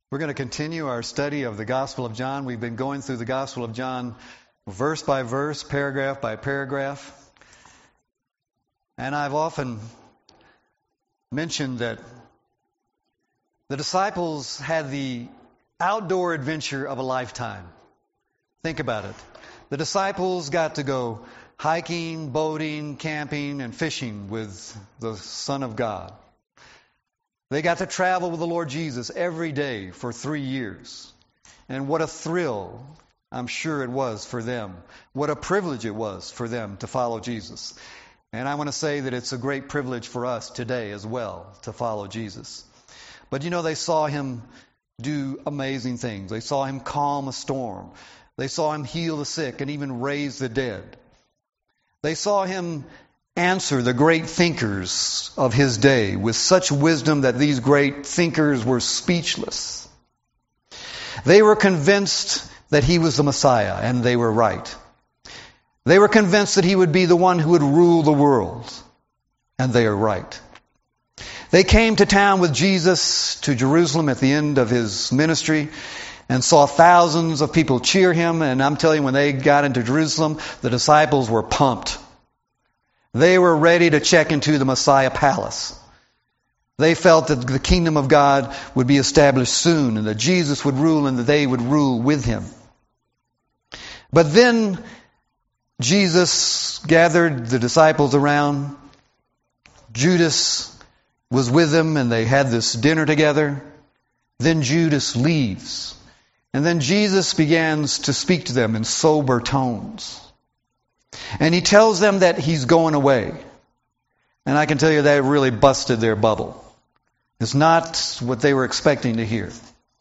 We're going to continue our study of the Gospel of John. We've been going through the Gospel of John verse by verse, paragraph by paragraph. And I've often mentioned that the disciples had the outdoor adventure of a lifetime. Think about it. The disciples got to go hiking, boating, camping, and fishing with the Son of God. They got to travel with the Lord Jesus every day for 3 years. And what a thrill, I'm sure it was for them. What a privilege it was for them to follow Jesus. And I want to say that it's a great privilege for us today as well to follow Jesus. But you know, they saw him do amazing things. They saw him calm a storm. They saw him heal the sick and even raise the dead. They saw him answer the great thinkers of his day with such wisdom that these great thinkers were speechless. They were convinced that he was the Messiah, and they were right. They were convinced that he would be the one who would rule the world, and they are right. They came to town with Jesus to Jerusalem at the end of his ministry and saw thousands of people cheer him, and I'm telling you, when they got into Jerusalem, the disciples were pumped. They were ready to check into the Messiah palace. They felt that the kingdom of God would be established soon and that Jesus would rule and that they would rule with him. But then Jesus gathered the disciples around. Judas was with them and they had this dinner together. Then Judas leaves. And then Jesus begins to speak to them in sober tones. And he tells them that he's going away. And I can tell you that really busted their bubble. It's not what they were expecting to hear.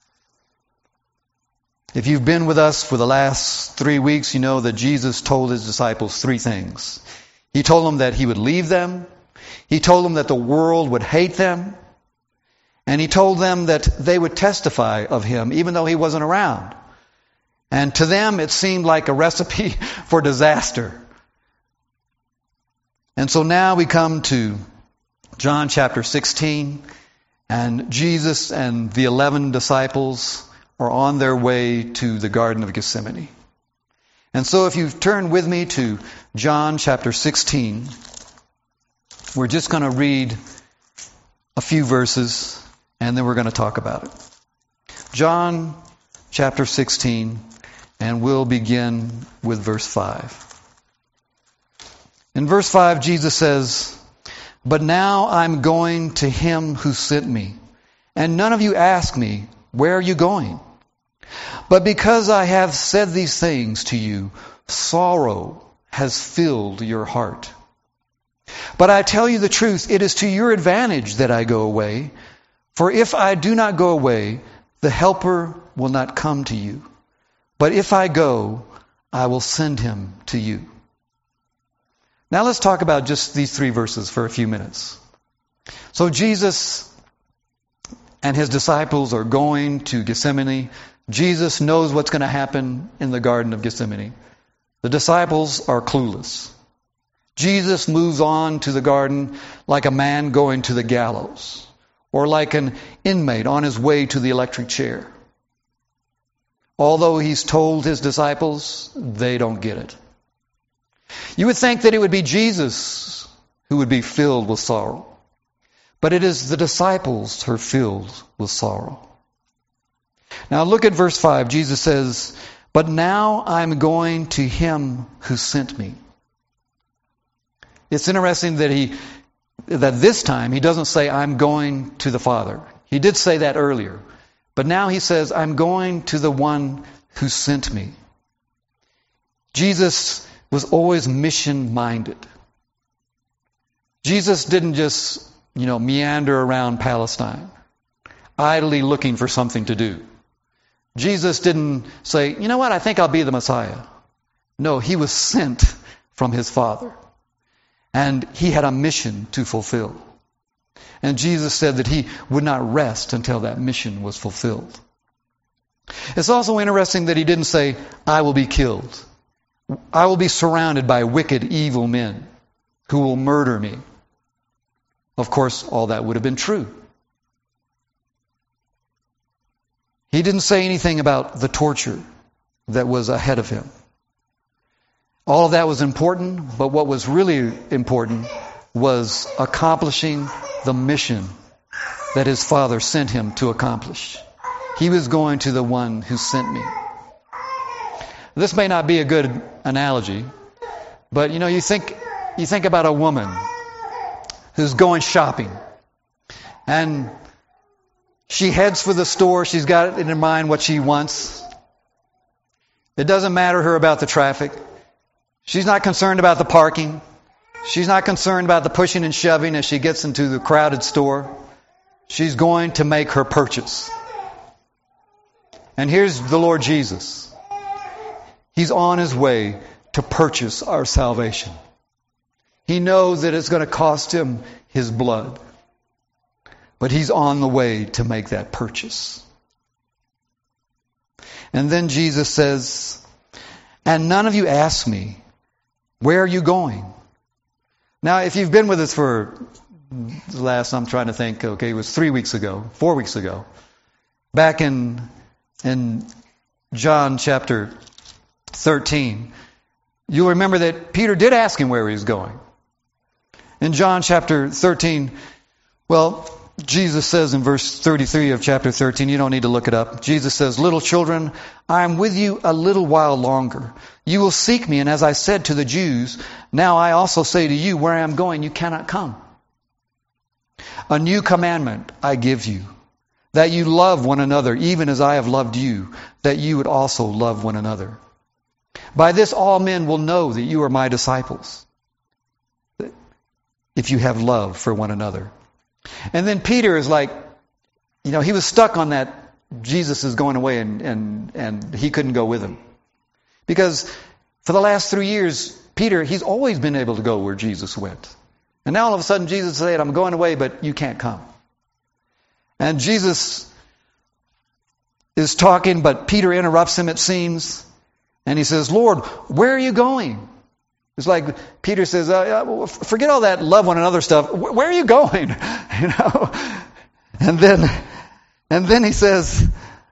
If you've been with us for the last 3 weeks, you know that Jesus told his disciples 3 things. He told them that he would leave them. He told them that the world would hate them. And he told them that they would testify of him even though he wasn't around. And to them, it seemed like a recipe for disaster. And so now we come to John chapter 16, and Jesus and the 11 disciples are on their way to the Garden of Gethsemane. And so if you turn with me to John chapter 16, we're just going to read a few verses, and then we're going to talk about it. John chapter 16, and we'll begin with verse 5. In verse 5, Jesus says, "But now I'm going to him who sent me, and none of you ask me, 'Where are you going?' But because I have said these things to you, sorrow has filled your heart. But I tell you the truth, it is to your advantage that I go away. For if I do not go away, the Helper will not come to you. But if I go, I will send him to you." Now let's talk about just these 3 verses for a few minutes. So Jesus and his disciples are going to Gethsemane. Jesus knows what's going to happen in the Garden of Gethsemane. The disciples are clueless. Jesus moves on to the garden like a man going to the gallows, or like an inmate on his way to the electric chair. Although he's told his disciples, they don't get it. You would think that it would be Jesus who would be filled with sorrow. But it is the disciples who are filled with sorrow. Now look at verse 5. Jesus says, "But now I'm going to him who sent me." It's interesting that this time he doesn't say, "I'm going to the Father." He did say that earlier. But now he says, "I'm going to the one who sent me." Jesus was always mission-minded. Jesus didn't just, meander around Palestine, idly looking for something to do. Jesus didn't say, "You know what, I think I'll be the Messiah." No, he was sent from his Father. And he had a mission to fulfill. And Jesus said that he would not rest until that mission was fulfilled. It's also interesting that he didn't say, "I will be killed. I will be surrounded by wicked, evil men who will murder me." Of course, all that would have been true. He didn't say anything about the torture that was ahead of him. All of that was important, but what was really important was accomplishing the mission that his Father sent him to accomplish. He was going to the one who sent me. This may not be a good analogy, but you think about a woman who's going shopping, and she heads for the store. She's got in her mind what she wants. It doesn't matter her about the traffic. She's not concerned about the parking. She's not concerned about the pushing and shoving as she gets into the crowded store. She's going to make her purchase. And here's the Lord Jesus. He's on his way to purchase our salvation. He knows that it's going to cost him his blood. But he's on the way to make that purchase. And then Jesus says, and none of you ask me, where are you going? Now, if you've been with us for the last, I'm trying to think, it was 4 weeks ago, back in John chapter 13, you'll remember that Peter did ask him where he was going. In John chapter 13, Jesus says in verse 33 of chapter 13, you don't need to look it up. Jesus says, little children, I am with you a little while longer. You will seek me, and as I said to the Jews, now I also say to you, where I am going, you cannot come. A new commandment I give you, that you love one another, even as I have loved you, that you would also love one another. By this all men will know that you are my disciples, if you have love for one another. And then Peter is like, he was stuck on that Jesus is going away and he couldn't go with him. Because for the last 3 years, Peter, he's always been able to go where Jesus went. And now all of a sudden Jesus said, I'm going away, but you can't come. And Jesus is talking, but Peter interrupts him, it seems. And he says, Lord, where are you going? It's like Peter says, forget all that love one another stuff. Where are you going? And then he says,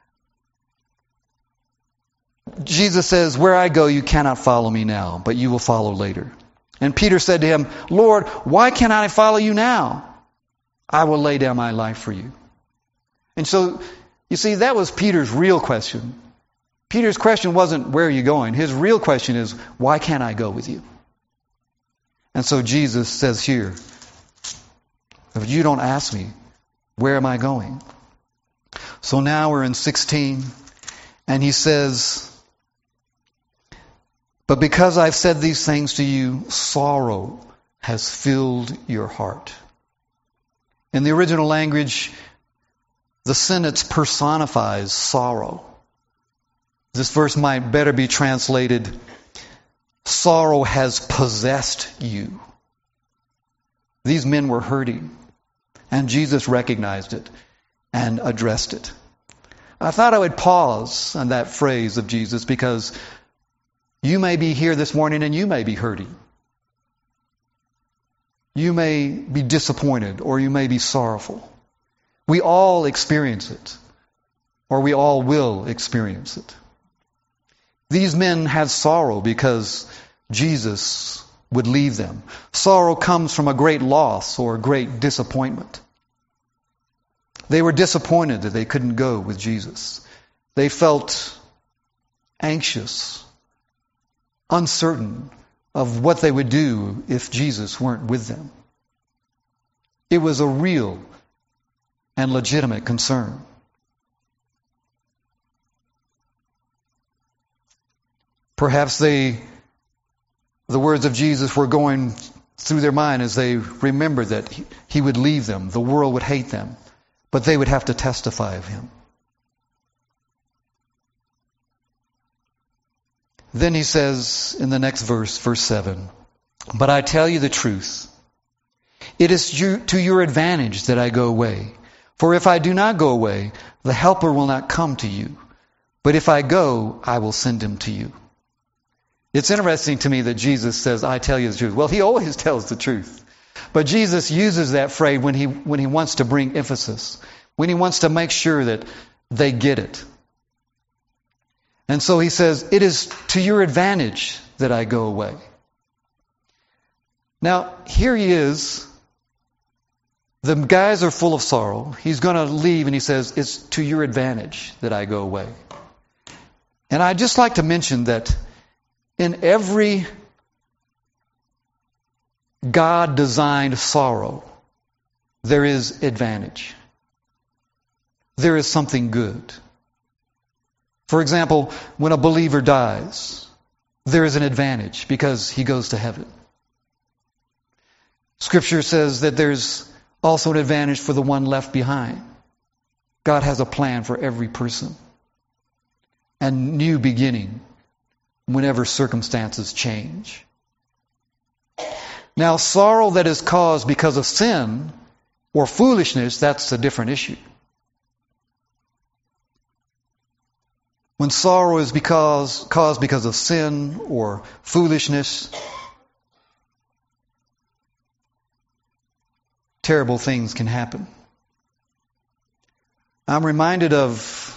Jesus says, where I go, you cannot follow me now, but you will follow later. And Peter said to him, Lord, why can't I follow you now? I will lay down my life for you. And so, you see, that was Peter's real question. Peter's question wasn't, where are you going? His real question is, why can't I go with you? And so Jesus says here, if you don't ask me, where am I going? So now we're in 16, and he says, but because I've said these things to you, sorrow has filled your heart. In the original language, the sentence personifies sorrow. This verse might better be translated, sorrow has possessed you. These men were hurting, and Jesus recognized it and addressed it. I thought I would pause on that phrase of Jesus because you may be here this morning and you may be hurting. You may be disappointed or you may be sorrowful. We all experience it, or we all will experience it. These men had sorrow because Jesus would leave them. Sorrow comes from a great loss or a great disappointment. They were disappointed that they couldn't go with Jesus. They felt anxious, uncertain of what they would do if Jesus weren't with them. It was a real and legitimate concern. Perhaps the words of Jesus were going through their mind as they remembered that he would leave them. The world would hate them, but they would have to testify of him. Then he says in the next verse, verse 7, but I tell you the truth. It is to your advantage that I go away. For if I do not go away, the Helper will not come to you. But if I go, I will send him to you. It's interesting to me that Jesus says, I tell you the truth. Well, he always tells the truth. But Jesus uses that phrase when he wants to bring emphasis, when he wants to make sure that they get it. And so he says, it is to your advantage that I go away. Now, here he is. The guys are full of sorrow. He's going to leave, and he says, it's to your advantage that I go away. And I'd just like to mention that in every God-designed sorrow, there is advantage. There is something good. For example, when a believer dies, there is an advantage because he goes to heaven. Scripture says that there's also an advantage for the one left behind. God has a plan for every person. And new beginning whenever circumstances change. Now, sorrow that is caused because of sin or foolishness, that's a different issue. When sorrow is caused because of sin or foolishness, terrible things can happen. I'm reminded of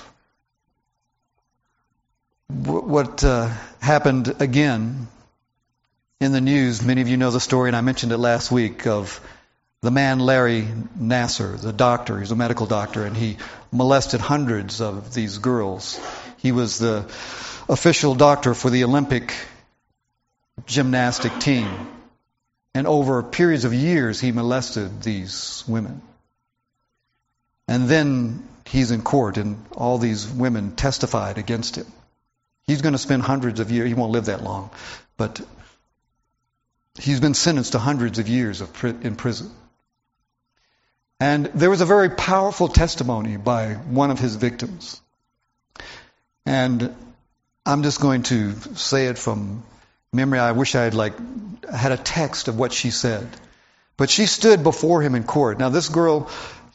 what happened again in the news. Many of you know the story, and I mentioned it last week, of the man Larry Nassar, the doctor. He's a medical doctor, and he molested hundreds of these girls. He was the official doctor for the Olympic gymnastic team. And over periods of years, he molested these women. And then he's in court, and all these women testified against him. He's going to spend hundreds of years. He won't live that long. But he's been sentenced to hundreds of years in prison. And there was a very powerful testimony by one of his victims. And I'm just going to say it from memory. I wish I had a text of what she said. But she stood before him in court. Now, this girl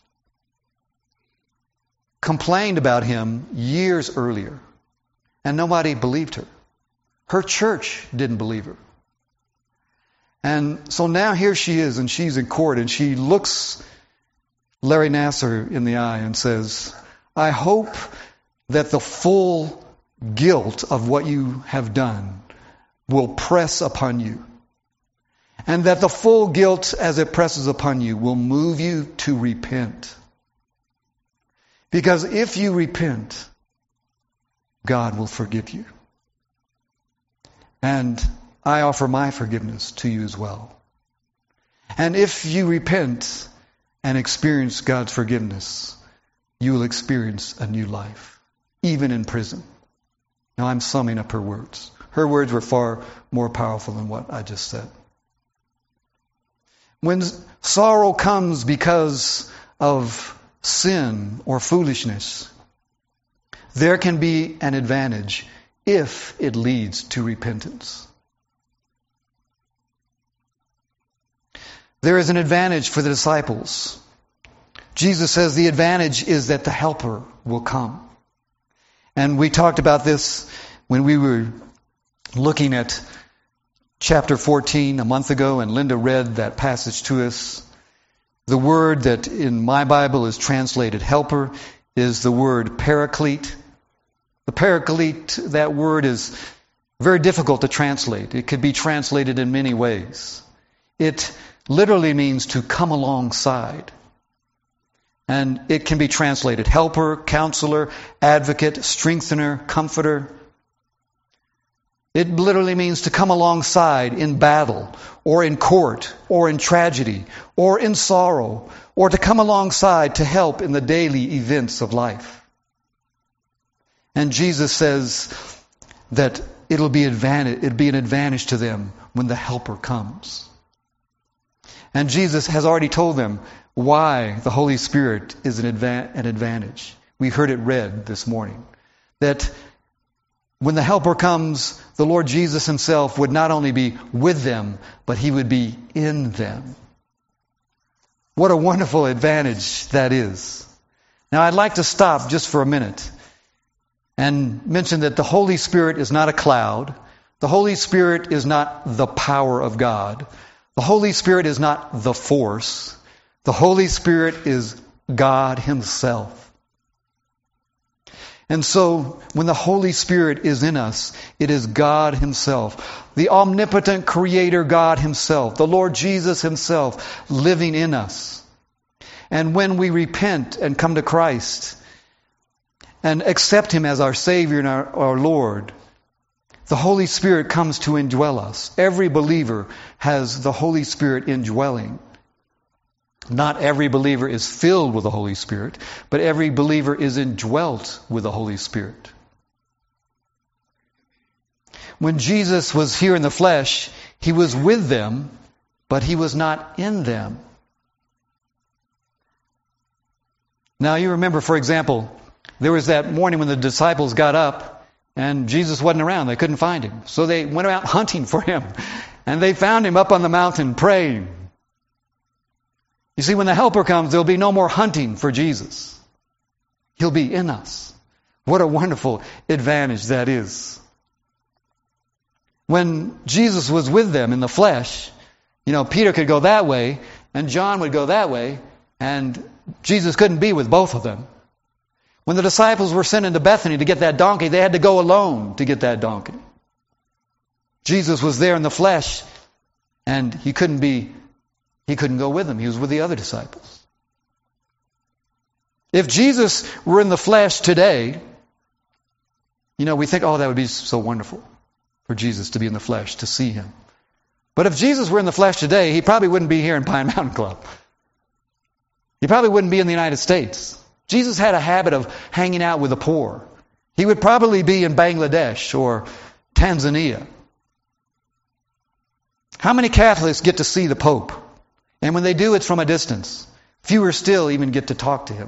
complained about him years earlier, and nobody believed her. Her church didn't believe her. And so now here she is, and she's in court, and she looks Larry Nassar in the eye and says, I hope that the full guilt of what you have done will press upon you. And that the full guilt as it presses upon you will move you to repent. Because if you repent, God will forgive you. And I offer my forgiveness to you as well. And if you repent and experience God's forgiveness, you will experience a new life, even in prison. Now I'm summing up her words. Her words were far more powerful than what I just said. When sorrow comes because of sin or foolishness, there can be an advantage if it leads to repentance. There is an advantage for the disciples. Jesus says the advantage is that the Helper will come. And we talked about this when we were looking at chapter 14 a month ago, and Linda read that passage to us. The word that in my Bible is translated helper is the word paraclete. The paraclete, that word is very difficult to translate. It could be translated in many ways. It literally means to come alongside. And it can be translated helper, counselor, advocate, strengthener, comforter. It literally means to come alongside in battle, or in court, or in tragedy, or in sorrow, or to come alongside to help in the daily events of life. And Jesus says that it'll be an advantage to them when the Helper comes. And Jesus has already told them why the Holy Spirit is an advantage. We heard it read this morning. That when the Helper comes, the Lord Jesus Himself would not only be with them, but He would be in them. What a wonderful advantage that is. Now I'd like to stop just for a minute and mention that the Holy Spirit is not a cloud. The Holy Spirit is not the power of God. The Holy Spirit is not the force. The Holy Spirit is God Himself. And so, when the Holy Spirit is in us, it is God Himself, the omnipotent Creator God Himself, the Lord Jesus Himself living in us. And when we repent and come to Christ and accept Him as our Savior and our Lord, the Holy Spirit comes to indwell us. Every believer has the Holy Spirit indwelling. Not every believer is filled with the Holy Spirit, but every believer is indwelt with the Holy Spirit. When Jesus was here in the flesh, He was with them, but He was not in them. Now you remember, for example, there was that morning when the disciples got up and Jesus wasn't around. They couldn't find Him. So they went out hunting for Him. And they found Him up on the mountain praying. You see, when the Helper comes, there'll be no more hunting for Jesus. He'll be in us. What a wonderful advantage that is. When Jesus was with them in the flesh, Peter could go that way, and John would go that way, and Jesus couldn't be with both of them. When the disciples were sent into Bethany to get that donkey, they had to go alone to get that donkey. Jesus was there in the flesh, and He couldn't go with them. He was with the other disciples. If Jesus were in the flesh today, we think, that would be so wonderful for Jesus to be in the flesh, to see Him. But if Jesus were in the flesh today, He probably wouldn't be here in Pine Mountain Club. He probably wouldn't be in the United States. Jesus had a habit of hanging out with the poor. He would probably be in Bangladesh or Tanzania. How many Catholics get to see the Pope? And when they do, it's from a distance. Fewer still even get to talk to Him.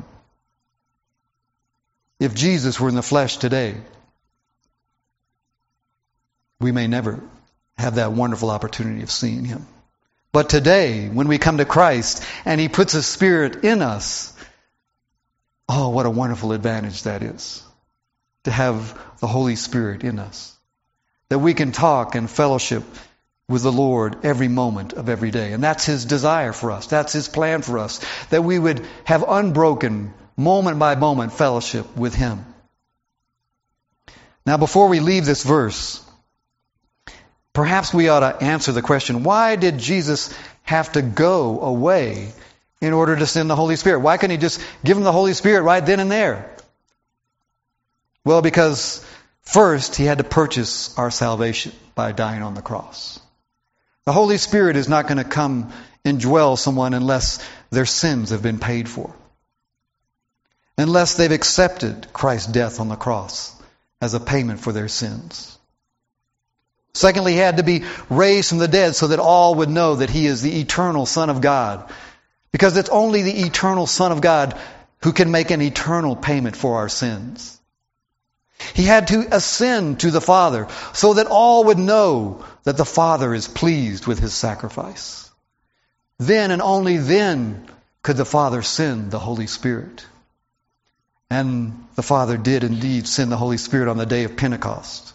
If Jesus were in the flesh today, we may never have that wonderful opportunity of seeing Him. But today, when we come to Christ and He puts His Spirit in us, what a wonderful advantage that is, to have the Holy Spirit in us. That we can talk and fellowship with the Lord every moment of every day. And that's His desire for us. That's His plan for us. That we would have unbroken, moment by moment fellowship with Him. Now, before we leave this verse, perhaps we ought to answer the question, why did Jesus have to go away in order to send the Holy Spirit? Why couldn't He just give them the Holy Spirit right then and there? Well, because first He had to purchase our salvation by dying on the cross. The Holy Spirit is not going to come and dwell someone unless their sins have been paid for. Unless they've accepted Christ's death on the cross as a payment for their sins. Secondly, He had to be raised from the dead so that all would know that He is the eternal Son of God. Because it's only the eternal Son of God who can make an eternal payment for our sins. He had to ascend to the Father so that all would know that the Father is pleased with His sacrifice. Then and only then could the Father send the Holy Spirit. And the Father did indeed send the Holy Spirit on the day of Pentecost.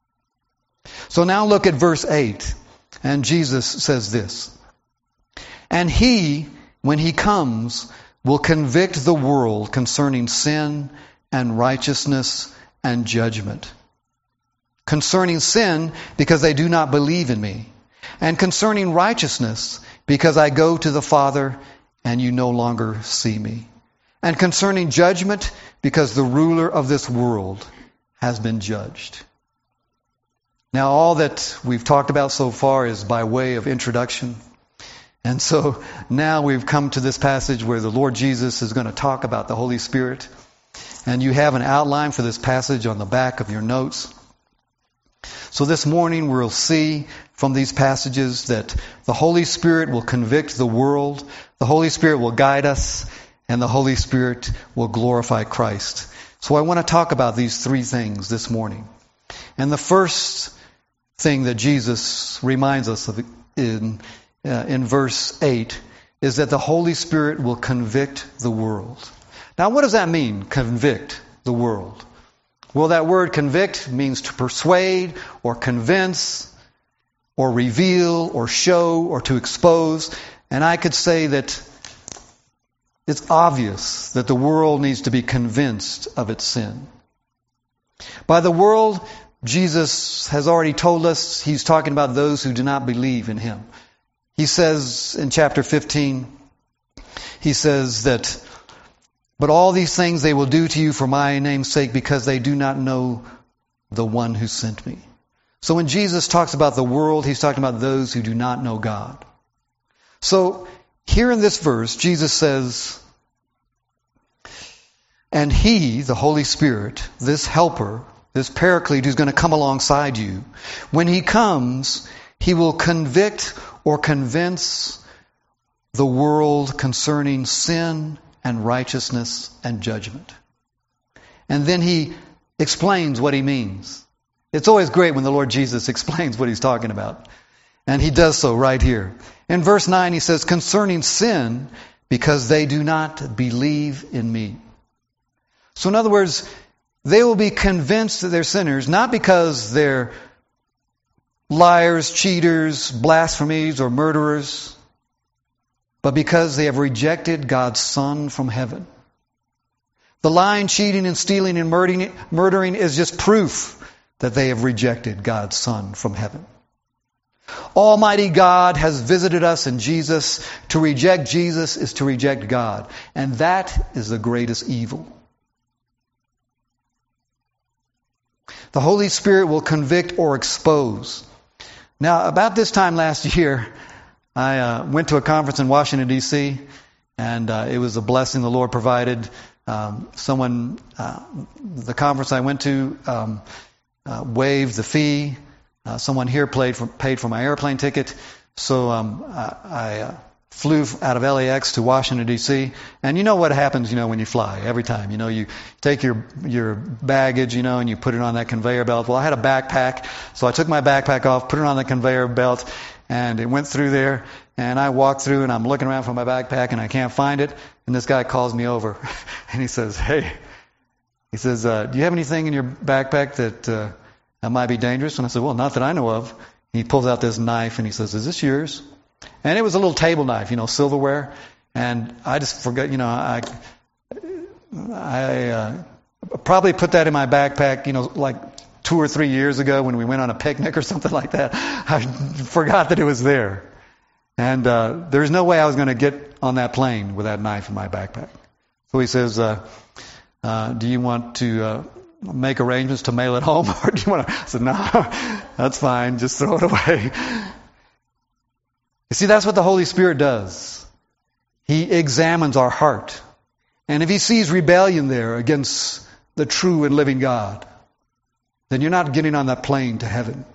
So now look at verse 8. And Jesus says this. And He, when He comes, will convict the world concerning sin and righteousness and judgment. Concerning sin, because they do not believe in Me. And concerning righteousness, because I go to the Father and you no longer see Me. And concerning judgment, because the ruler of this world has been judged. Now, all that we've talked about so far is by way of introduction. And so now we've come to this passage where the Lord Jesus is going to talk about the Holy Spirit. And you have an outline for this passage on the back of your notes. So this morning we'll see from these passages that the Holy Spirit will convict the world, the Holy Spirit will guide us, and the Holy Spirit will glorify Christ. So I want to talk about these three things this morning. And the first thing that Jesus reminds us of in verse 8 is that the Holy Spirit will convict the world. Now, what does that mean, convict the world? Well, that word convict means to persuade or convince or reveal or show or to expose. And I could say that it's obvious that the world needs to be convinced of its sin. By the world, Jesus has already told us he's talking about those who do not believe in him. He says in chapter 15, he says that, but all these things they will do to you for my name's sake because they do not know the one who sent me. So when Jesus talks about the world, he's talking about those who do not know God. So here in this verse, Jesus says, and he, the Holy Spirit, this helper, this paraclete who's going to come alongside you, when he comes, he will convict or convince the world concerning sin and righteousness and judgment. And then he explains what he means. It's always great when the Lord Jesus explains what he's talking about. And he does so right here. In verse 9 he says, concerning sin, because they do not believe in me. So in other words, they will be convinced that they're sinners, not because they're liars, cheaters, blasphemies, or murderers, but because they have rejected God's Son from heaven. The lying, cheating, and stealing and murdering is just proof that they have rejected God's Son from heaven. Almighty God has visited us in Jesus. To reject Jesus is to reject God. And that is the greatest evil. The Holy Spirit will convict or expose. Now, about this time last year, I went to a conference in Washington, D.C., and it was a blessing the Lord provided. The conference I went to waived the fee. Someone here paid for my airplane ticket. So I flew out of LAX to Washington, D.C. And you know what happens, when you fly every time. You take your baggage, and you put it on that conveyor belt. Well, I had a backpack, so I took my backpack off, put it on the conveyor belt, and it went through there. And I walked through, and I'm looking around for my backpack, and I can't find it. And this guy calls me over, and he says, "Hey," he says, "do you have anything in your backpack that might be dangerous?" And I said, "Well, not that I know of." And he pulls out this knife, and he says, "Is this yours?" And it was a little table knife, silverware. And I just forgot, I probably put that in my backpack, like 2 or 3 years ago when we went on a picnic or something like that. I forgot that it was there. And there's no way I was going to get on that plane with that knife in my backpack. So he says, do you want to make arrangements to mail it home? Or do you want to? I said, no, that's fine. Just throw it away. You see, that's what the Holy Spirit does. He examines our heart. And if he sees rebellion there against the true and living God, then you're not getting on that plane to heaven.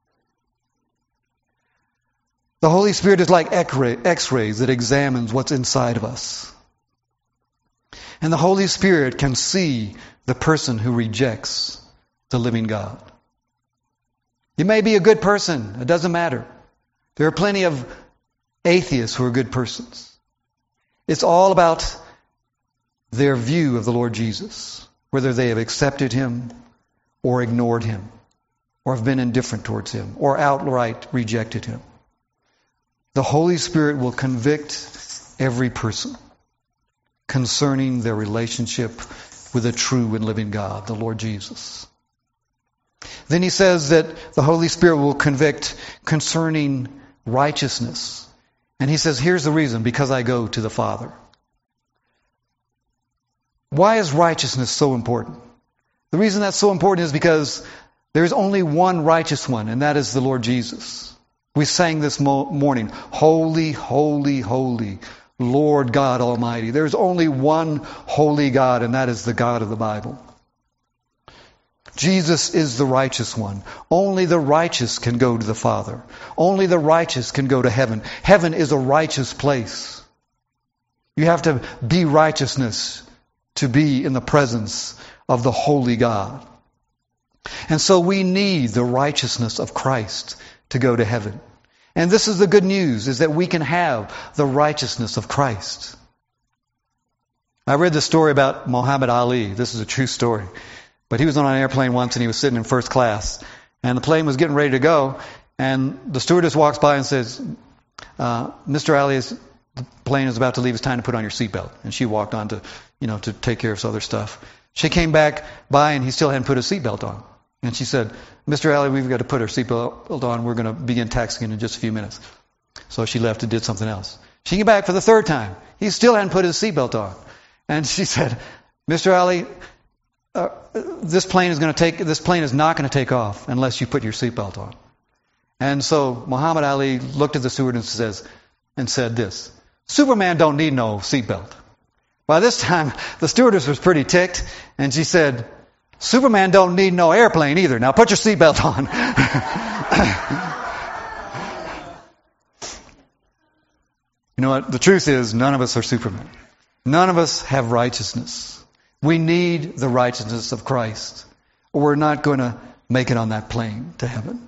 The Holy Spirit is like X-rays that examines what's inside of us. And the Holy Spirit can see the person who rejects the living God. You may be a good person. It doesn't matter. There are plenty of atheists who are good persons. It's all about their view of the Lord Jesus, whether they have accepted him or ignored him, or have been indifferent towards him, or outright rejected him. The Holy Spirit will convict every person concerning their relationship with a true and living God, the Lord Jesus. Then he says that the Holy Spirit will convict concerning righteousness. And he says, here's the reason, because I go to the Father. Why is righteousness so important? The reason that's so important is because there's only one righteous one, and that is the Lord Jesus. We sang this morning, holy, holy, holy, Lord God Almighty. There's only one holy God, and that is the God of the Bible. Jesus is the righteous one. Only the righteous can go to the Father. Only the righteous can go to heaven. Heaven is a righteous place. You have to be righteousness to be in the presence of the holy God. And so we need the righteousness of Christ to go to heaven. And this is the good news, is that we can have the righteousness of Christ. I read the story about Muhammad Ali. This is a true story. But he was on an airplane once and he was sitting in first class. And the plane was getting ready to go. And the stewardess walks by and says, Mr. Ali, the plane is about to leave. It's time to put on your seatbelt. And she walked on to take care of some other stuff. She came back by and he still hadn't put his seatbelt on. And she said, Mr. Alley, we've got to put our seatbelt on. We're going to begin taxiing in just a few minutes. So she left and did something else. She came back for the third time. He still hadn't put his seatbelt on. And she said, Mr. Alley, this plane is not going to take off unless you put your seatbelt on. And so Muhammad Ali looked at the steward and said this, Superman don't need no seatbelt. By this time, the stewardess was pretty ticked, and she said, Superman don't need no airplane either. Now put your seatbelt on. You know what? The truth is, none of us are Superman. None of us have righteousness. We need the righteousness of Christ, or we're not going to make it on that plane to heaven.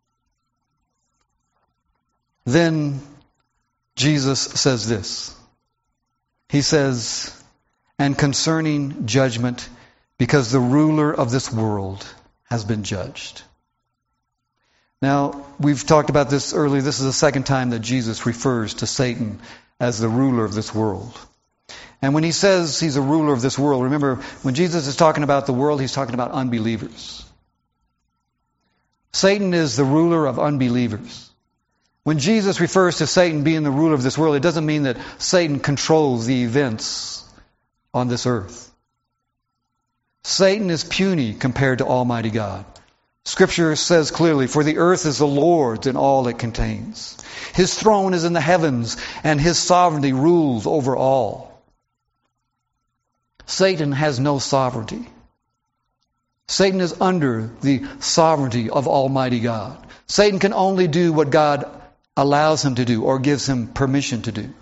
Then Jesus says this. He says, and concerning judgment, because the ruler of this world has been judged. Now, we've talked about this earlier. This is the second time that Jesus refers to Satan as the ruler of this world. And when he says he's a ruler of this world, remember, when Jesus is talking about the world, he's talking about unbelievers. Satan is the ruler of unbelievers. When Jesus refers to Satan being the ruler of this world, it doesn't mean that Satan controls the events on this earth. Satan is puny compared to Almighty God. Scripture says clearly, for the earth is the Lord's and all it contains. His throne is in the heavens, and His sovereignty rules over all. Satan has no sovereignty. Satan is under the sovereignty of Almighty God. Satan can only do what God allows him to do or gives him permission to do.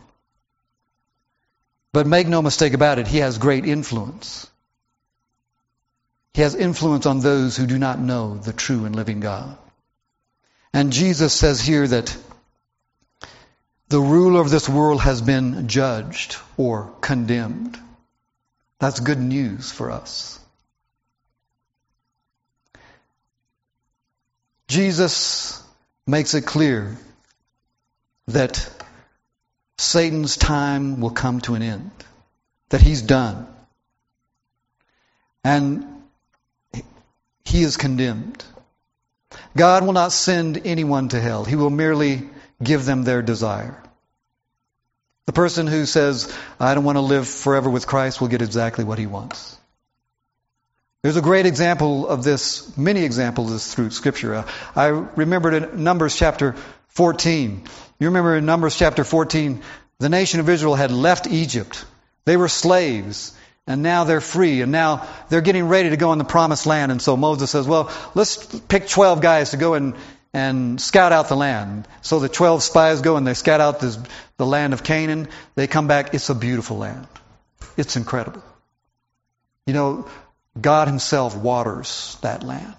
But make no mistake about it, he has great influence. He has influence on those who do not know the true and living God. And Jesus says here that the ruler of this world has been judged or condemned. That's good news for us. Jesus makes it clear that Satan's time will come to an end, that he's done. And he is condemned. God will not send anyone to hell. He will merely give them their desire. The person who says, I don't want to live forever with Christ, will get exactly what he wants. There's a great example of this, many examples of this through Scripture. I remembered in Numbers chapter 14. You remember in Numbers chapter 14, the nation of Israel had left Egypt. They were slaves, and now they're free, and now they're getting ready to go in the promised land. And so Moses says, well, let's pick 12 guys to go and scout out the land. So the 12 spies go and they scout out the land of Canaan. They come back. It's a beautiful land. It's incredible. You know, God Himself waters that land.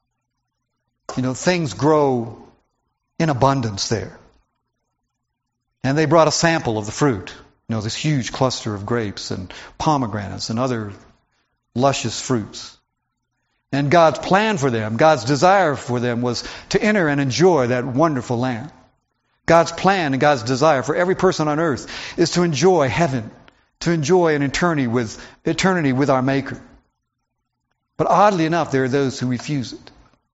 You know, things grow in abundance there. And they brought a sample of the fruit. You know, this huge cluster of grapes and pomegranates and other luscious fruits. And God's plan for them, God's desire for them was to enter and enjoy that wonderful land. God's plan and God's desire for every person on earth is to enjoy heaven, to enjoy an eternity with our Maker. But oddly enough, there are those who refuse it.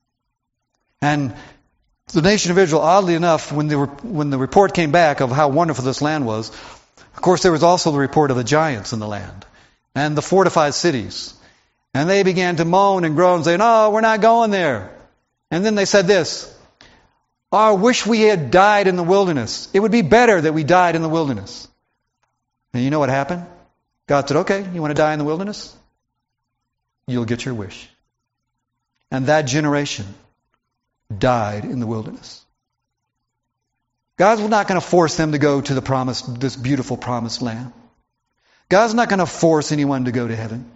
And the nation of Israel, oddly enough, when the report came back of how wonderful this land was, of course there was also the report of the giants in the land and the fortified cities. And they began to moan and groan, saying, "No, we're not going there." And then they said this, "I wish we had died in the wilderness. It would be better that we died in the wilderness." And you know what happened? God said, "Okay, you want to die in the wilderness? You'll get your wish." And that generation died in the wilderness. God's not going to force them to go to this beautiful promised land. God's not going to force anyone to go to heaven.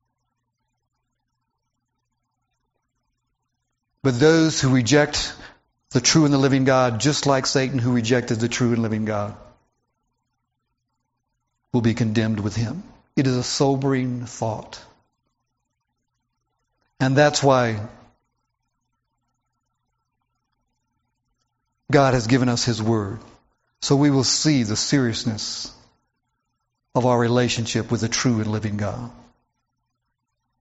But those who reject the true and the living God, just like Satan who rejected the true and living God, will be condemned with him. It is a sobering thought. And that's why God has given us His Word, so we will see the seriousness of our relationship with the true and living God.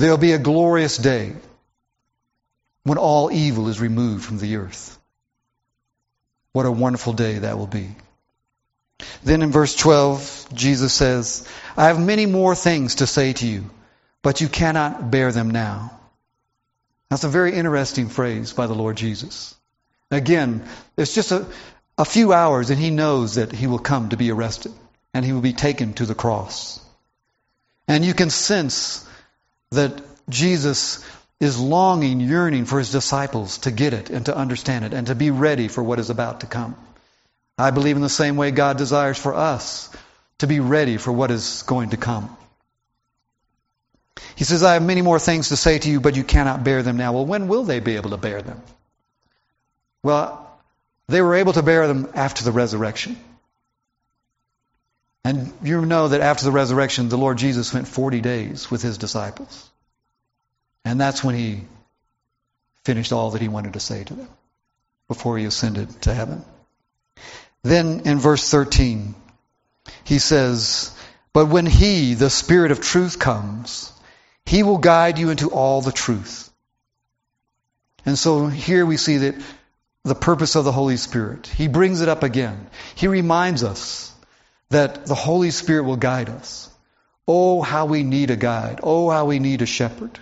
There'll be a glorious day when all evil is removed from the earth. What a wonderful day that will be. Then in verse 12, Jesus says, I have many more things to say to you, but you cannot bear them now. That's a very interesting phrase by the Lord Jesus. Again, it's just a few hours and he knows that he will come to be arrested and he will be taken to the cross. And you can sense that Jesus is longing, yearning for his disciples to get it and to understand it and to be ready for what is about to come. I believe in the same way God desires for us to be ready for what is going to come. He says, I have many more things to say to you, but you cannot bear them now. Well, when will they be able to bear them? Well, they were able to bear them after the resurrection. And you know that after the resurrection, the Lord Jesus spent 40 days with his disciples. And that's when he finished all that he wanted to say to them before he ascended to heaven. Then in verse 13, he says, but when he, the Spirit of truth, comes, he will guide you into all the truth. And so here we see that the purpose of the Holy Spirit. He brings it up again. He reminds us that the Holy Spirit will guide us. Oh, how we need a guide. Oh, how we need a shepherd.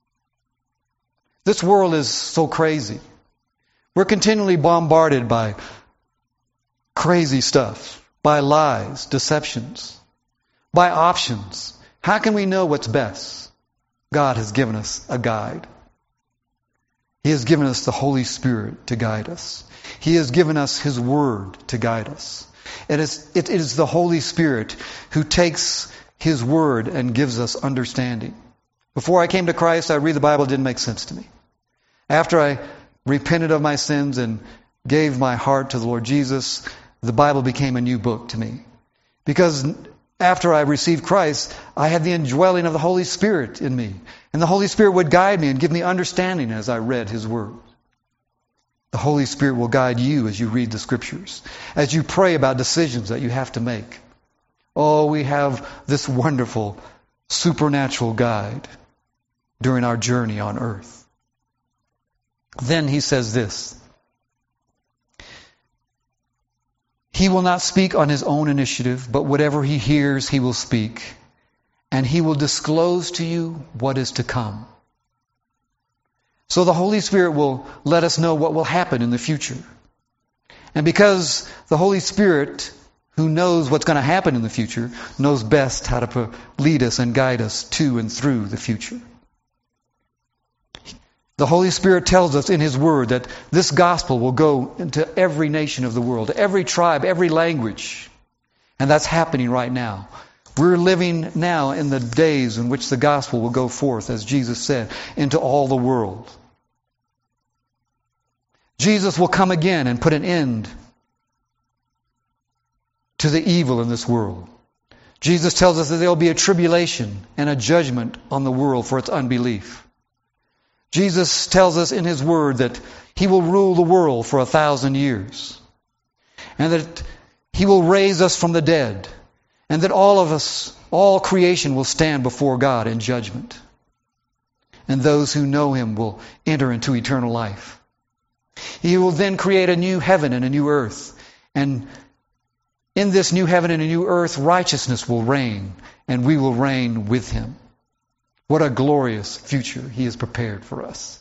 This world is so crazy. We're continually bombarded by crazy stuff, by lies, deceptions, by options. How can we know what's best? God has given us a guide. He has given us the Holy Spirit to guide us. He has given us His Word to guide us. It is the Holy Spirit who takes His Word and gives us understanding. Before I came to Christ, I read the Bible, it didn't make sense to me. After I repented of my sins and gave my heart to the Lord Jesus, the Bible became a new book to me. Because after I received Christ, I had the indwelling of the Holy Spirit in me. And the Holy Spirit would guide me and give me understanding as I read His Word. The Holy Spirit will guide you as you read the Scriptures, as you pray about decisions that you have to make. Oh, we have this wonderful supernatural guide during our journey on earth. Then he says this. He will not speak on his own initiative, but whatever he hears, he will speak. And he will disclose to you what is to come. So the Holy Spirit will let us know what will happen in the future. And because the Holy Spirit, who knows what's going to happen in the future, knows best how to lead us and guide us to and through the future. The Holy Spirit tells us in His Word that this gospel will go into every nation of the world, every tribe, every language. And that's happening right now. We're living now in the days in which the gospel will go forth, as Jesus said, into all the world. Jesus will come again and put an end to the evil in this world. Jesus tells us that there will be a tribulation and a judgment on the world for its unbelief. Jesus tells us in His Word that He will rule the world for 1,000 years. And that He will raise us from the dead. And that all of us, all creation will stand before God in judgment. And those who know Him will enter into eternal life. He will then create a new heaven and a new earth. And in this new heaven and a new earth, righteousness will reign. And we will reign with Him. What a glorious future He has prepared for us.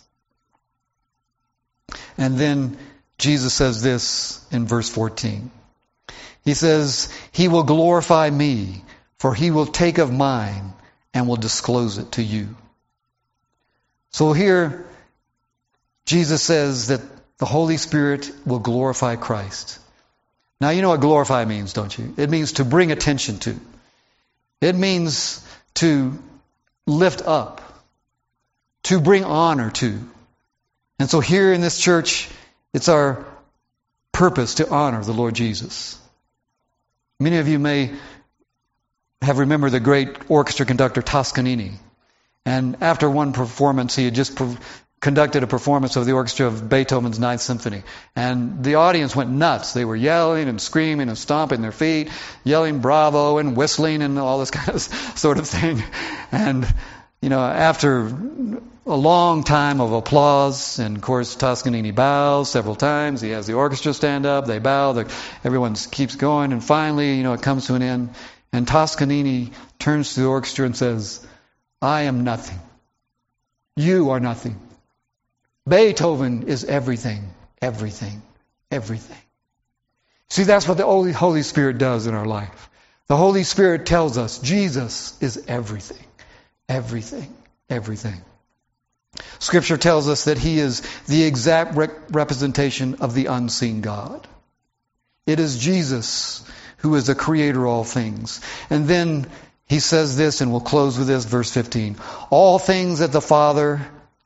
And then Jesus says this in verse 14. He says, He will glorify me, for He will take of mine and will disclose it to you. So here, Jesus says that the Holy Spirit will glorify Christ. Now you know what glorify means, don't you? It means to bring attention to. It means to lift up, to bring honor to. And so here in this church, it's our purpose to honor the Lord Jesus. Many of you may have remembered the great orchestra conductor Toscanini. And after one performance, he had just conducted a performance of the orchestra of Beethoven's Ninth Symphony. And the audience went nuts. They were yelling and screaming and stomping their feet, yelling bravo and whistling and all this kind of sort of thing. And After a long time of applause, and of course Toscanini bows several times. He has the orchestra stand up, they bow, everyone keeps going, and finally, it comes to an end. And Toscanini turns to the orchestra and says, "I am nothing. You are nothing. Beethoven is everything, everything, everything." See, that's what the Holy Spirit does in our life. The Holy Spirit tells us Jesus is everything, everything, everything. Scripture tells us that He is the exact representation of the unseen God. It is Jesus who is the creator of all things. And then He says this, and we'll close with this, verse 15. All things that the Father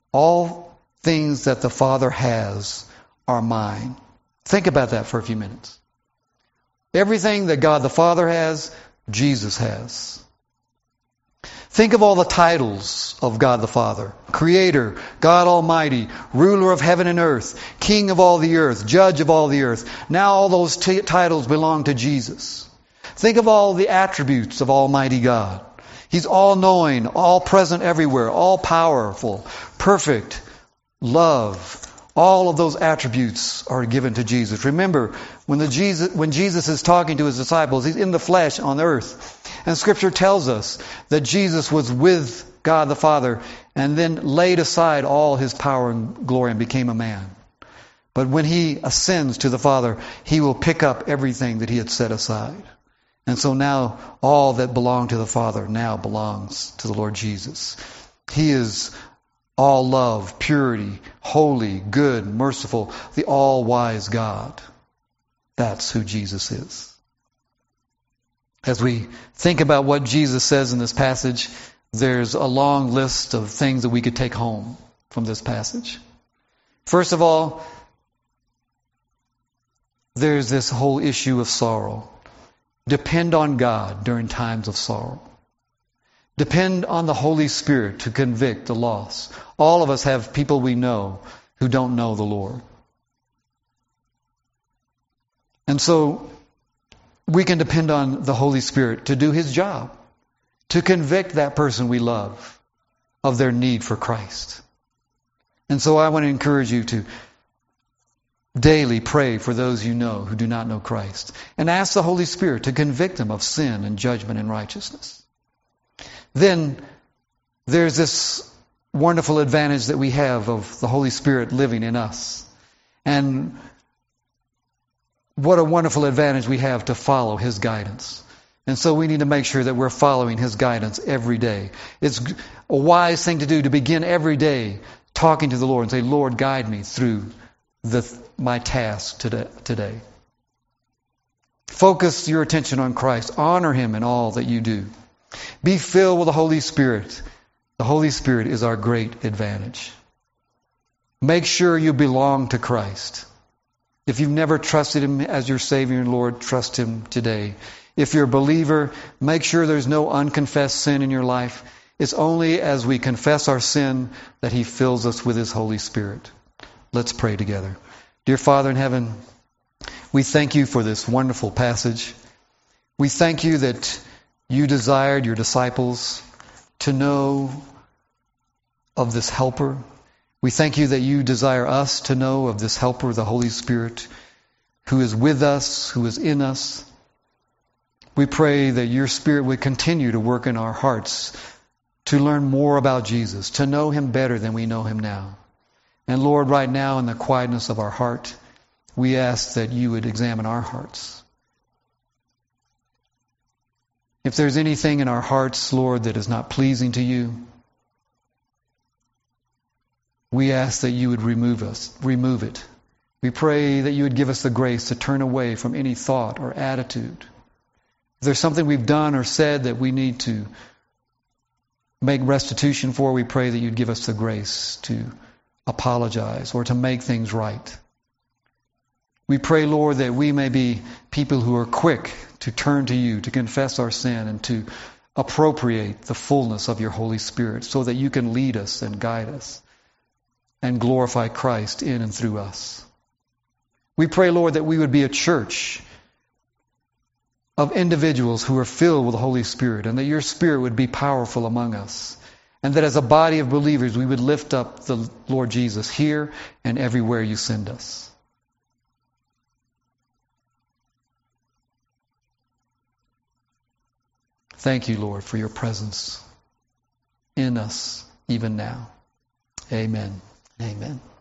has are mine. Think about that for a few minutes. Everything that God the Father has, Jesus has. Think of all the titles of God the Father. Creator, God Almighty, ruler of heaven and earth, King of all the earth, Judge of all the earth. Now all those titles belong to Jesus. Think of all the attributes of Almighty God. He's all-knowing, all-present everywhere, all-powerful, perfect, love. All of those attributes are given to Jesus. Remember, when Jesus is talking to His disciples, He's in the flesh on earth. And Scripture tells us that Jesus was with God the Father and then laid aside all His power and glory and became a man. But when He ascends to the Father, He will pick up everything that He had set aside. And so now all that belonged to the Father now belongs to the Lord Jesus. He is all love, purity, holy, good, merciful, the all-wise God. That's who Jesus is. As we think about what Jesus says in this passage, there's a long list of things that we could take home from this passage. First of all, there's this whole issue of sorrow. Depend on God during times of sorrow. Depend on the Holy Spirit to convict the lost. All of us have people we know who don't know the Lord. And so we can depend on the Holy Spirit to do His job, to convict that person we love of their need for Christ. And so I want to encourage you to daily pray for those you know who do not know Christ, and ask the Holy Spirit to convict them of sin and judgment and righteousness. Then there's this wonderful advantage that we have of the Holy Spirit living in us. And what a wonderful advantage we have to follow His guidance. And so we need to make sure that we're following His guidance every day. It's a wise thing to do to begin every day talking to the Lord and say, Lord, guide me through my task today. Focus your attention on Christ. Honor Him in all that you do. Be filled with the Holy Spirit. The Holy Spirit is our great advantage. Make sure you belong to Christ. If you've never trusted Him as your Savior and Lord, trust Him today. If you're a believer, make sure there's no unconfessed sin in your life. It's only as we confess our sin that He fills us with His Holy Spirit. Let's pray together. Dear Father in heaven, we thank You for this wonderful passage. We thank You that You desired Your disciples to know of this Helper. We thank You that You desire us to know of this Helper, the Holy Spirit, who is with us, who is in us. We pray that Your Spirit would continue to work in our hearts to learn more about Jesus, to know Him better than we know Him now. And Lord, right now in the quietness of our heart, we ask that You would examine our hearts. If there's anything in our hearts, Lord, that is not pleasing to You, we ask that You would remove it. We pray that You would give us the grace to turn away from any thought or attitude. If there's something we've done or said that we need to make restitution for, we pray that You'd give us the grace to apologize or to make things right. We pray, Lord, that we may be people who are quick to turn to You, to confess our sin, and to appropriate the fullness of Your Holy Spirit so that You can lead us and guide us and glorify Christ in and through us. We pray, Lord, that we would be a church of individuals who are filled with the Holy Spirit, and that Your Spirit would be powerful among us, And that as a body of believers, we would lift up the Lord Jesus here and everywhere you send us. Thank you, Lord, for your presence in us even now. Amen. Amen.